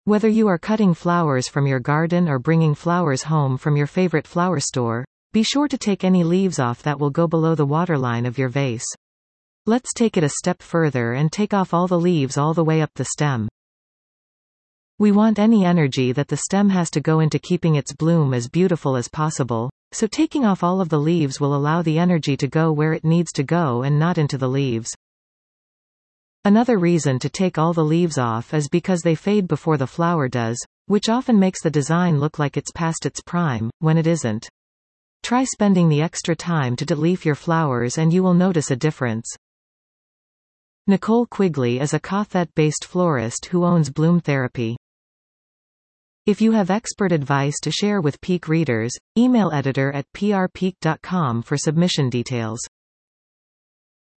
Whether you are cutting flowers from your garden or bringing flowers home from your favorite flower store, be sure to take any leaves off that will go below the waterline of your vase. Let's take it a step further and take off all the leaves all the way up the stem. We want any energy that the stem has to go into keeping its bloom as beautiful as possible, so taking off all of the leaves will allow the energy to go where it needs to go and not into the leaves. Another reason to take all the leaves off is because they fade before the flower does, which often makes the design look like it's past its prime, when it isn't. Try spending the extra time to de-leaf your flowers and you will notice a difference. Nicole Quigley is a Cothet-based florist who owns Bloom Therapy. If you have expert advice to share with Peak readers, email editor@prpeak.com for submission details.